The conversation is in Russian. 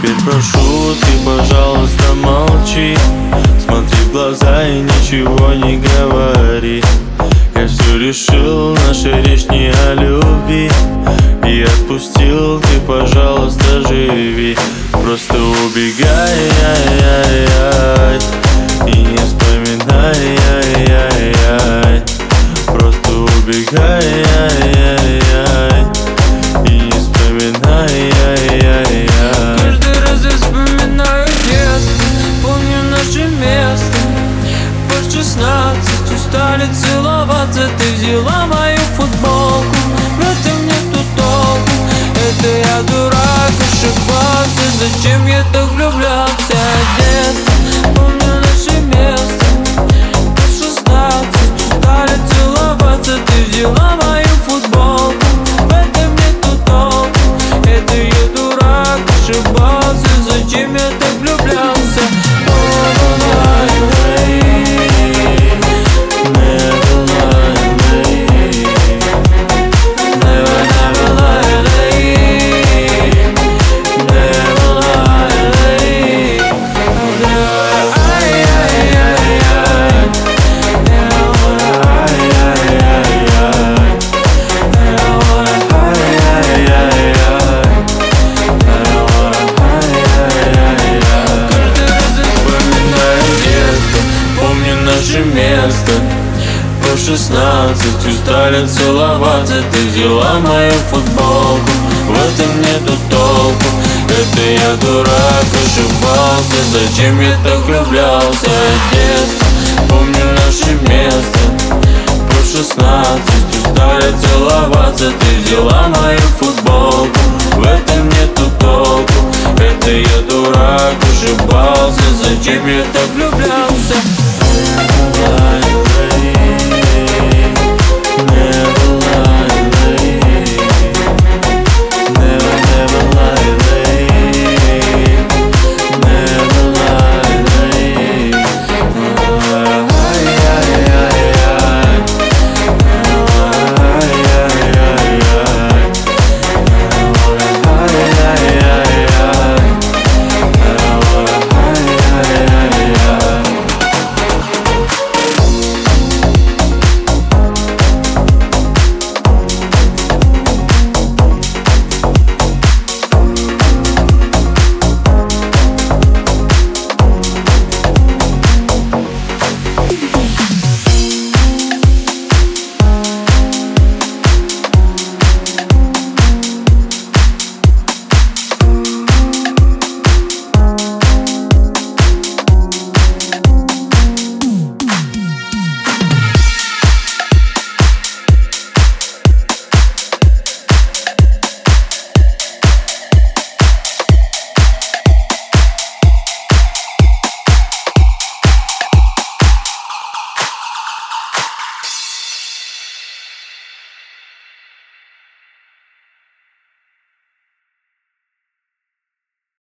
Теперь прошу, ты, пожалуйста, молчи. Смотри в глаза и ничего не говори. Я все решил, наша речь не о любви. И отпустил, ты, пожалуйста, живи. Просто убегай, и не вспоминай, просто убегай, и не вспоминай, Каждый раз я вспоминаю детство, помню наше место. Под 16 устали целоваться, ты взяла мою футболку. В этом нету толку, это я дурак, ошибался. Зачем я так влюблялся? Детство, помню наше место. Под 16 устали целоваться, ты взяла мою футболку. В этом нету толку, это я дурак, ошибался. Зачем я так влюблялся? Место. По 16 устали целоваться, ты взяла мою футболку. В этом нету толку, это я дурак, ошибался. Зачем я так влюблялся? Детство, помню наше место. По 16 устали целоваться, ты взяла мою футболку. В этом нету толку, это я дурак, ошибался. Зачем я так влюблялся?